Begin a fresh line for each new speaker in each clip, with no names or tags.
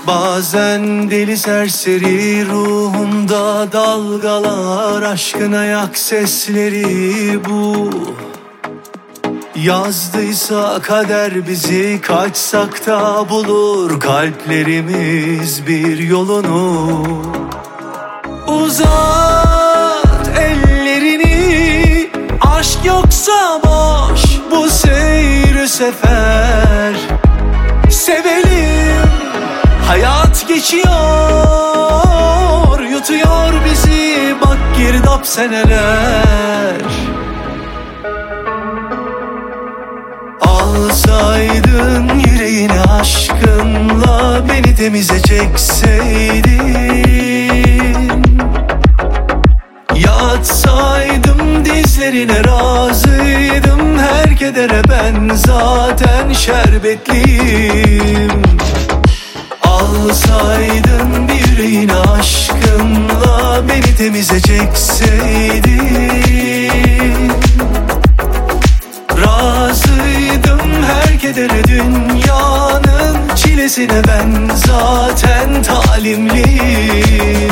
Bazen deli serseri ruhumda dalgalar, aşkın ayak sesleri bu. Yazdıysa kader bizi, kaçsak da bulur kalplerimiz bir yolunu. Uzat ellerini, aşk yoksa boş bu seyir sefer. Sevelim, hayat geçiyor, yutuyor bizi bak girdap seneler. Alsaydın yüreğini aşkınla, beni temize çekseydin. Yatsaydım dizlerine razıydım, her kedere ben zaten şerbetliyim. Alsaydın bir yüreğini aşkınla, beni temize çekseydin. Razıydım her kedere, dünyanın çilesine ben zaten talimliyim.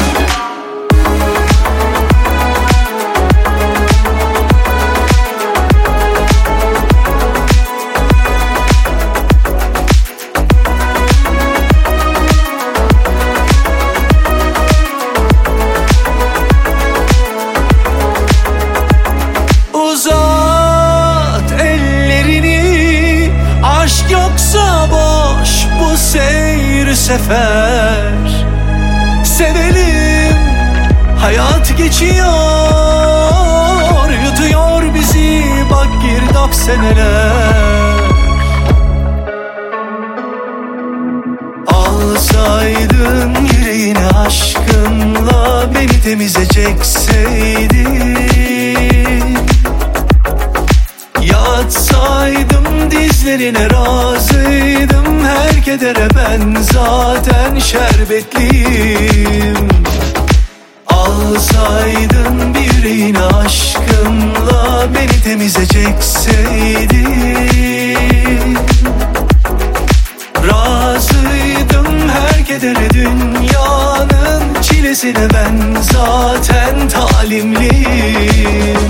Uzat ellerini, aşk yoksa boş bu seyir sefer. Sevelim, hayat geçiyor, yutuyor bizi bak girdap seneler. Alsaydın yüreğini aşkınla, beni temize çekseydin. Yatsaydım dizlerine razıydım, her kedere ben zaten şerbetliyim. Alsaydın bir yüreğini aşkınla, beni temize çekseydin. Razıydım her kedere, dünyanın çilesine ben zaten talimliyim.